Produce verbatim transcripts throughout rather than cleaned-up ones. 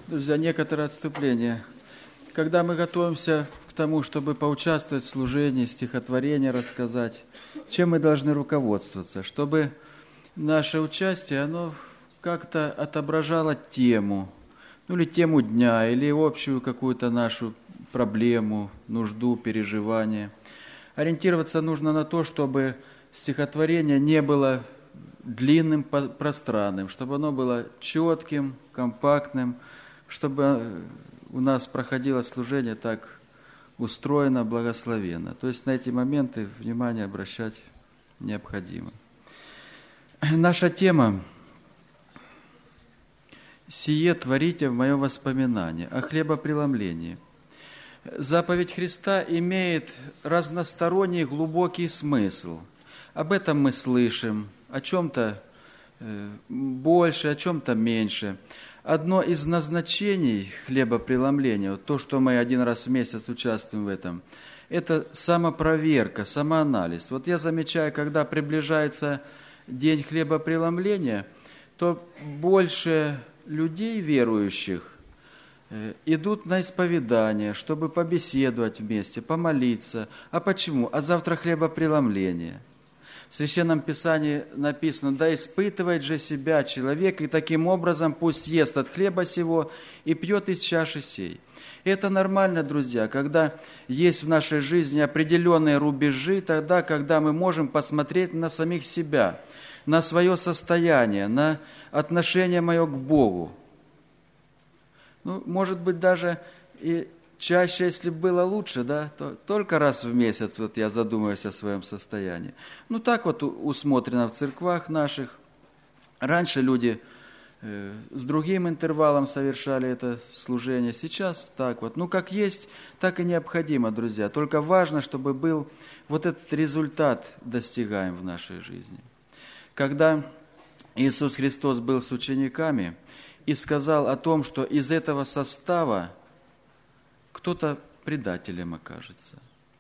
Друзья, некоторое отступление. Когда мы готовимся к тому, чтобы поучаствовать в служении, стихотворение рассказать, чем мы должны руководствоваться, чтобы наше участие, оно как-то отображало тему, ну или тему дня, или общую какую-то нашу проблему, нужду, переживание. Ориентироваться нужно на то, чтобы стихотворение не было длинным, пространным, чтобы оно было четким, компактным, чтобы у нас проходило служение так устроено, благословенно. То есть на эти моменты внимание обращать необходимо. Наша тема «Сие творите в мое воспоминание» о хлебопреломлении. Заповедь Христа имеет разносторонний глубокий смысл. Об этом мы слышим, о чем-то больше, о чем-то меньше. Одно из назначений хлебопреломления, вот то, что мы один раз в месяц участвуем в этом, это самопроверка, самоанализ. Вот я замечаю, когда приближается день хлебопреломления, то больше людей верующих идут на исповедание, чтобы побеседовать вместе, помолиться. А почему? А завтра хлебопреломление. В Священном Писании написано: «Да испытывает же себя человек, и таким образом пусть ест от хлеба сего и пьет из чаши сей». И это нормально, друзья, когда есть в нашей жизни определенные рубежи, тогда, когда мы можем посмотреть на самих себя, на свое состояние, на отношение мое к Богу. Ну, может быть, даже и чаще, если было лучше, да, то только раз в месяц вот я задумываюсь о своем состоянии. Ну, так вот усмотрено в церквах наших. Раньше люди э, с другим интервалом совершали это служение, сейчас так вот. Ну, как есть, так и необходимо, друзья. Только важно, чтобы был вот этот результат достигаем в нашей жизни. Когда Иисус Христос был с учениками и сказал о том, что из этого состава кто-то предателем окажется.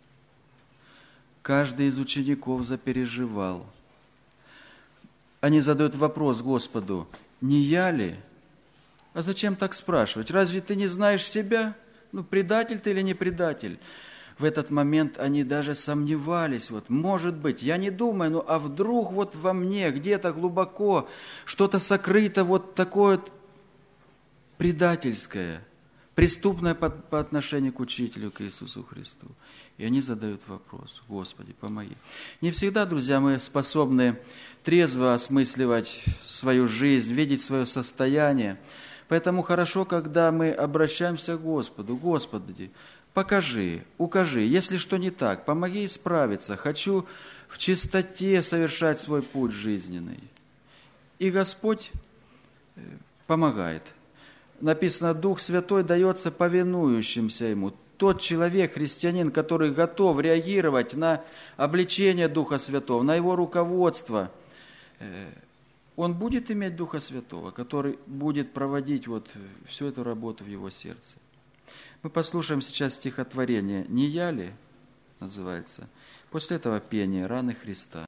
Каждый из учеников запереживал. Они задают вопрос Господу: не я ли? А зачем так спрашивать? Разве ты не знаешь себя? Ну, предатель ты или не предатель? В этот момент они даже сомневались. Вот, может быть, я не думаю, ну а вдруг вот во мне где-то глубоко что-то сокрыто вот такое предательское, преступное по, по отношению к учителю, к Иисусу Христу. И они задают вопрос: Господи, помоги. Не всегда, друзья, мы способны трезво осмысливать свою жизнь, видеть свое состояние. Поэтому хорошо, когда мы обращаемся к Господу: Господи, покажи, укажи, если что не так, помоги исправиться. Хочу в чистоте совершать свой путь жизненный. И Господь помогает. Написано: Дух Святой дается повинующимся Ему. Тот человек, христианин, который готов реагировать на обличение Духа Святого, на Его руководство, он будет иметь Духа Святого, который будет проводить вот всю эту работу в его сердце. Мы послушаем сейчас стихотворение «Не я ли?» называется. После этого пение «Раны Христа».